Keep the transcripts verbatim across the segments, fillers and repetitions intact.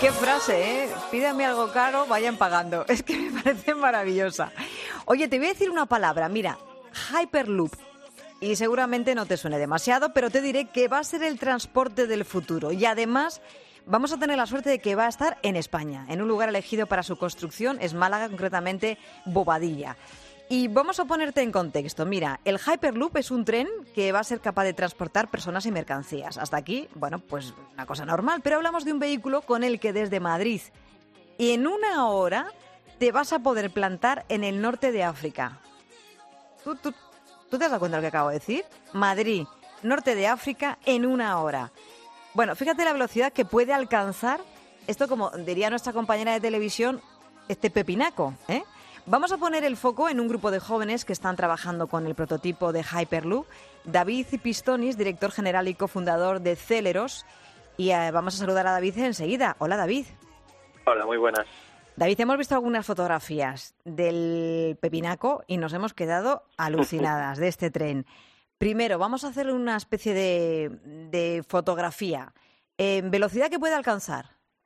Qué frase, ¿eh? Pídame algo caro, vayan pagando. Es que me parece maravillosa. Oye, te voy a decir una palabra. Mira, Hyperloop. Y seguramente no te suene demasiado, pero te diré que va a ser el transporte del futuro. Y además vamos a tener la suerte de que va a estar en España, en un lugar elegido para su construcción, es Málaga, concretamente Bobadilla. Y vamos a ponerte en contexto. Mira, el Hyperloop es un tren que va a ser capaz de transportar personas y mercancías. Hasta aquí, bueno, pues una cosa normal, pero hablamos de un vehículo con el que desde Madrid y en una hora te vas a poder plantar en el norte de África. ¿Tú, tú, ¿tú te has dado cuenta de lo que acabo de decir? Madrid, norte de África, en una hora. Bueno, fíjate la velocidad que puede alcanzar esto, como diría nuestra compañera de televisión, este pepinaco, ¿eh? Vamos a poner el foco en un grupo de jóvenes que están trabajando con el prototipo de Hyperloop. David Pistonis, director general y cofundador de Celeros. Y eh, vamos a saludar a David enseguida. Hola, David. Hola, muy buenas. David, hemos visto algunas fotografías del pepinaco y nos hemos quedado alucinadas de este tren. Primero, vamos a hacer una especie de, de fotografía. Eh, ¿Velocidad que puede alcanzar?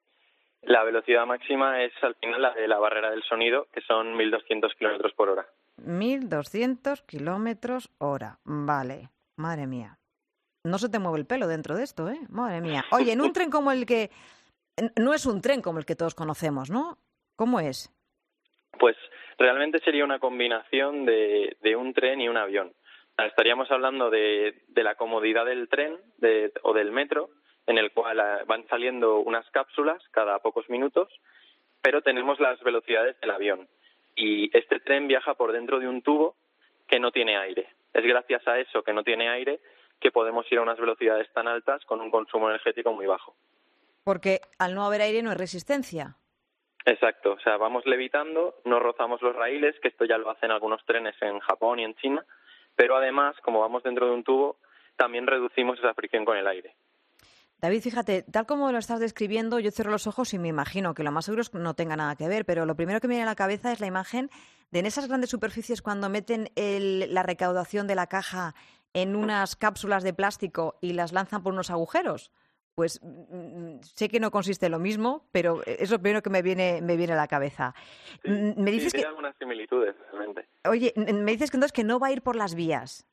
La velocidad máxima es al final la de la barrera del sonido, que son mil doscientos kilómetros por hora. mil doscientos kilómetros hora. Vale, madre mía. No se te mueve el pelo dentro de esto, ¿eh? Madre mía. Oye, en un tren como el que... No es un tren como el que todos conocemos, ¿no? ¿Cómo es? Pues realmente sería una combinación de, de un tren y un avión. Estaríamos hablando de, de la comodidad del tren de, o del metro, en el cual van saliendo unas cápsulas cada pocos minutos, pero tenemos las velocidades del avión. Y este tren viaja por dentro de un tubo que no tiene aire. Es gracias a eso, que no tiene aire, que podemos ir a unas velocidades tan altas con un consumo energético muy bajo. Porque al no haber aire no hay resistencia. Exacto, o sea, vamos levitando, no rozamos los raíles, que esto ya lo hacen algunos trenes en Japón y en China, pero además, como vamos dentro de un tubo, también reducimos esa fricción con el aire. David, fíjate, tal como lo estás describiendo, yo cierro los ojos y me imagino que lo más seguro es que no tenga nada que ver, pero lo primero que me viene a la cabeza es la imagen de en esas grandes superficies cuando meten el, la recaudación de la caja en unas cápsulas de plástico y las lanzan por unos agujeros. Pues mm, sé que no consiste en lo mismo, pero es lo primero que me viene, me viene a la cabeza. Sí, me dices sí, que... hay algunas similitudes, realmente. Oye, me dices que entonces que no va a ir por las vías.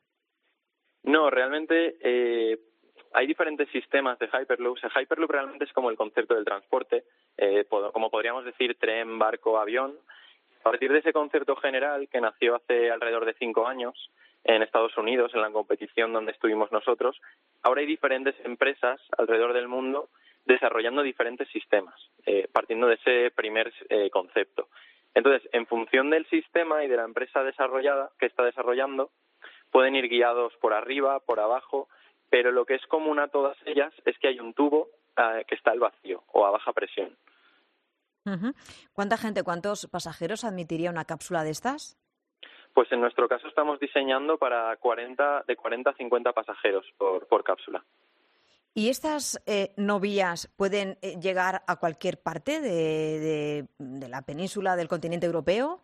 No, realmente... Eh... Hay diferentes sistemas de Hyperloop. El Hyperloop realmente es como el concepto del transporte, eh, como podríamos decir tren, barco, avión. A partir de ese concepto general que nació hace alrededor de cinco años en Estados Unidos, en la competición donde estuvimos nosotros, ahora hay diferentes empresas alrededor del mundo desarrollando diferentes sistemas, eh, partiendo de ese primer eh, concepto. Entonces, en función del sistema y de la empresa desarrollada que está desarrollando, pueden ir guiados por arriba, por abajo, pero lo que es común a todas ellas es que hay un tubo uh, que está al vacío o a baja presión. Uh-huh. ¿Cuánta gente, cuántos pasajeros admitiría una cápsula de estas? Pues en nuestro caso estamos diseñando para cuarenta, de cuarenta a cincuenta pasajeros por, por cápsula. ¿Y estas eh, no vías pueden eh, llegar a cualquier parte de, de, de la península del continente europeo?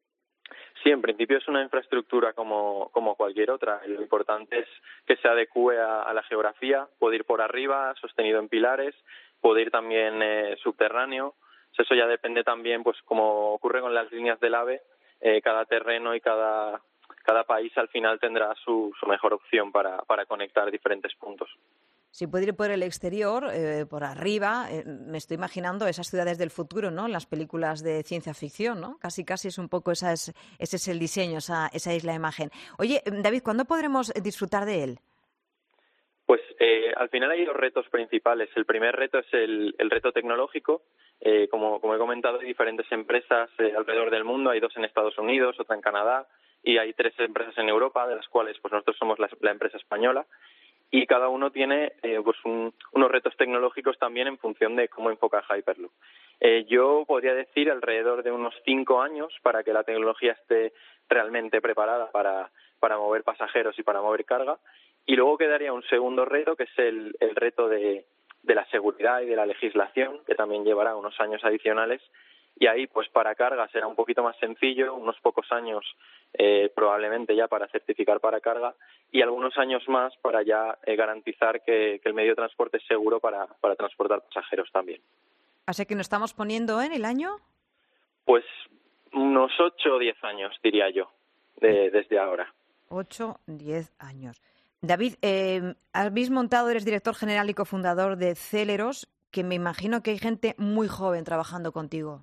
Sí, en principio es una infraestructura como, como cualquier otra. Lo importante es que se adecúe a, a la geografía, puede ir por arriba, sostenido en pilares, puede ir también eh, subterráneo. Eso ya depende también, pues como ocurre con las líneas del AVE, eh, cada terreno y cada, cada país al final tendrá su, su mejor opción para, para conectar diferentes puntos. Si puede ir por el exterior, eh, por arriba, eh, me estoy imaginando esas ciudades del futuro, ¿no? En las películas de ciencia ficción, ¿no? Casi, casi es un poco, esa es, ese es el diseño, esa, esa es la imagen. Oye, David, ¿cuándo podremos disfrutar de él? Pues eh, al final hay dos retos principales. El primer reto es el, el reto tecnológico. Eh, como, como he comentado, hay diferentes empresas eh, alrededor del mundo. Hay dos en Estados Unidos, otra en Canadá y hay tres empresas en Europa, de las cuales pues nosotros somos la, la empresa española. Y cada uno tiene eh, pues un, unos retos tecnológicos también en función de cómo enfoca Hyperloop. Eh, yo podría decir alrededor de unos cinco años para que la tecnología esté realmente preparada para, para mover pasajeros y para mover carga. Y luego quedaría un segundo reto, que es el, el reto de, de la seguridad y de la legislación, que también llevará unos años adicionales. Y ahí, pues para carga será un poquito más sencillo, unos pocos años eh, probablemente ya para certificar para carga y algunos años más para ya eh, garantizar que, que el medio de transporte es seguro para, para transportar pasajeros también. Así que nos estamos poniendo en el año... Pues unos ocho o diez años, diría yo, de, desde ahora. Ocho, diez años. David, eh, habéis montado, eres director general y cofundador de Celeros, que me imagino que hay gente muy joven trabajando contigo.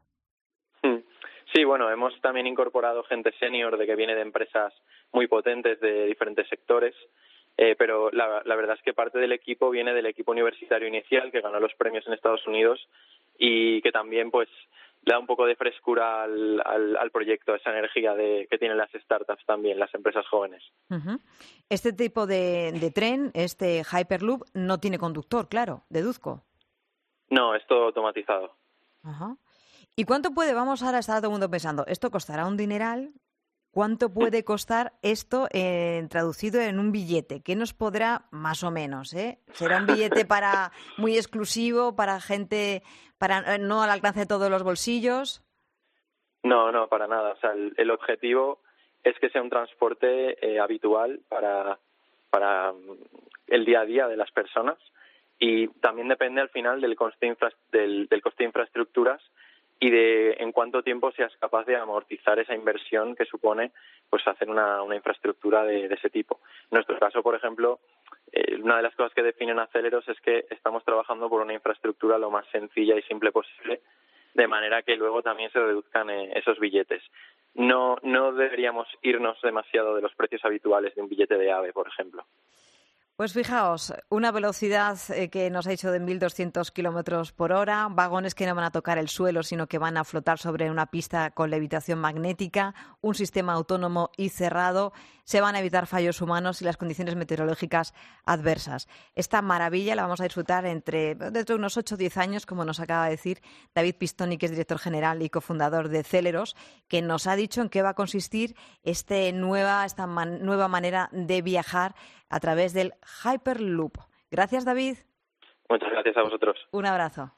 Sí, bueno, hemos también incorporado gente senior de que viene de empresas muy potentes de diferentes sectores, eh, pero la, la verdad es que parte del equipo viene del equipo universitario inicial que ganó los premios en Estados Unidos y que también pues le da un poco de frescura al, al, al proyecto, esa energía de, que tienen las startups también, las empresas jóvenes. Uh-huh. Este tipo de, de tren, este Hyperloop, no tiene conductor, claro, deduzco. No, es todo automatizado. Uh-huh. ¿Y cuánto puede, vamos ahora, está todo el mundo pensando, esto costará un dineral? ¿Cuánto puede costar esto eh, traducido en un billete? ¿Qué nos podrá, más o menos, eh? ¿Será un billete para muy exclusivo, para gente, para no al alcance de todos los bolsillos? No, no, para nada. O sea, el, el objetivo es que sea un transporte eh, habitual para, para el día a día de las personas y también depende al final del coste, infra, del, del coste de infraestructuras y de en cuánto tiempo seas capaz de amortizar esa inversión que supone pues hacer una, una infraestructura de, de ese tipo. En nuestro caso, por ejemplo, eh, una de las cosas que definen a Celeros es que estamos trabajando por una infraestructura lo más sencilla y simple posible, de manera que luego también se reduzcan eh, esos billetes. No, no deberíamos irnos demasiado de los precios habituales de un billete de AVE, por ejemplo. Pues fijaos, una velocidad eh, que nos ha dicho de mil doscientos kilómetros por hora, vagones que no van a tocar el suelo, sino que van a flotar sobre una pista con levitación magnética, un sistema autónomo y cerrado, se van a evitar fallos humanos y las condiciones meteorológicas adversas. Esta maravilla la vamos a disfrutar entre dentro de unos ocho o diez años, como nos acaba de decir David Pistoni, que es director general y cofundador de Celeros, que nos ha dicho en qué va a consistir este nueva, esta man, nueva manera de viajar a través del Hyperloop. Gracias, David. Muchas gracias a vosotros. Un abrazo.